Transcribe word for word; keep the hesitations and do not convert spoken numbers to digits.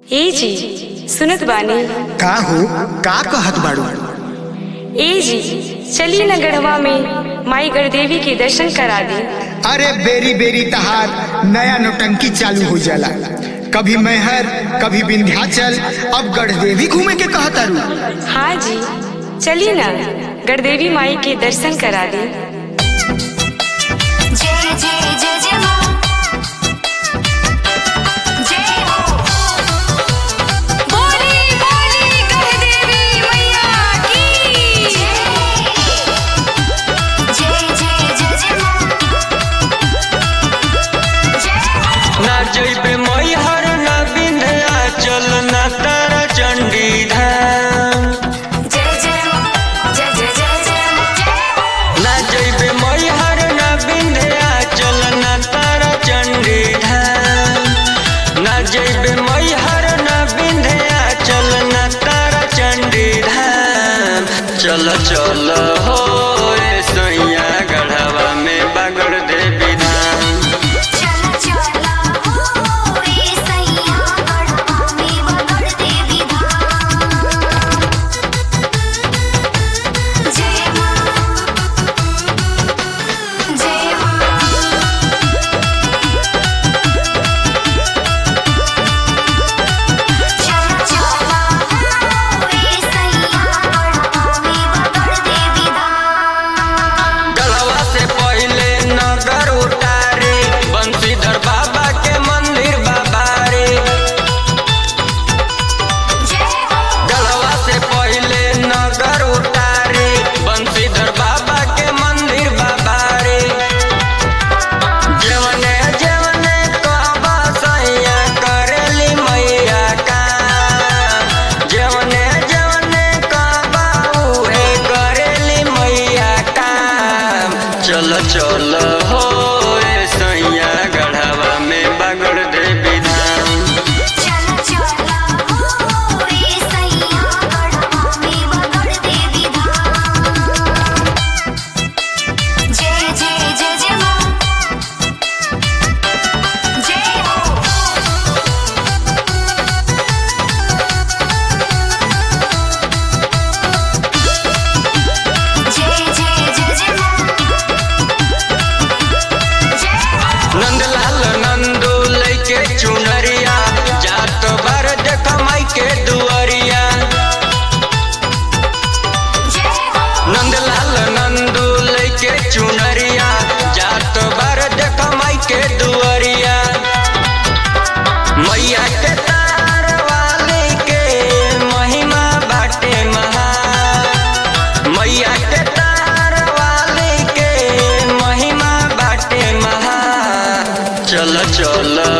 ए जी सुनत बानी। का हो का कहत बाड़ू? ए जी चली न गढ़वा में माई गढ़देवी के दर्शन करा दी। अरे बेरी बेरी तहार नया नौटंकी चालू हो जाला। कभी मैहर कभी विंध्याचल, अब गढ़देवी घूमे के कहतारू। हाँ जी चली न गढ़देवी माई के दर्शन करा दी। जय जय जय जय माँ, जय हो। बोली बोली गढ़देवी मैया की जय। जय जय जय जय माँ, जय हो। ना जइबे मैहर ना विंध्याचल ना तारा चंडी धाम। जय जय माँ, जय जय जय जय माँ, जय हो। ना जइबे मैहर ना विंध्याचल ना तारा चंडी धाम। ना जइबे मैहर ना विंध्याचल ना तारा चंडी धाम। चल चल हो ए सैया गढ़वा में बागड़ देवी धाम। चला चला हो ए सैया गढ़वा में बागड़ देवी धाम। जय माँ, जय माँ। चला चला हो ए सैया गढ़वा में बागड़ देवी धाम। गढ़वा से पहले नगर उतारे बंशीधर बाबा के मंदिर बाबा रे। जय हो। गढ़वा से पहले नगर उतारे बंशीधर बाबा के मंदिर बाबा रे। जवने जवने कहबा सैया करेली मैया का। जवने जवने कहबा उहे करेली मैया का। चल चल हो ए सैया गढ़वा में बागड़ देवी धाम। चला चला हो ए सैया गढ़वा में बागड़ देवी धाम। जय जय जय जय माँ, जय हो। जय जय जय जय माँ, जय हो। नंदलाल नंदू लैके चुनरिया जात बार देख माई के दुआरिया। जय हो। नंदलाल नंदू लैके चुनरिया जात बार देख माई के दुआरिया। मैया के तार वाली के महिमा बाटे महा। मैया के तार वाली के महिमा बाटे महा। चल चल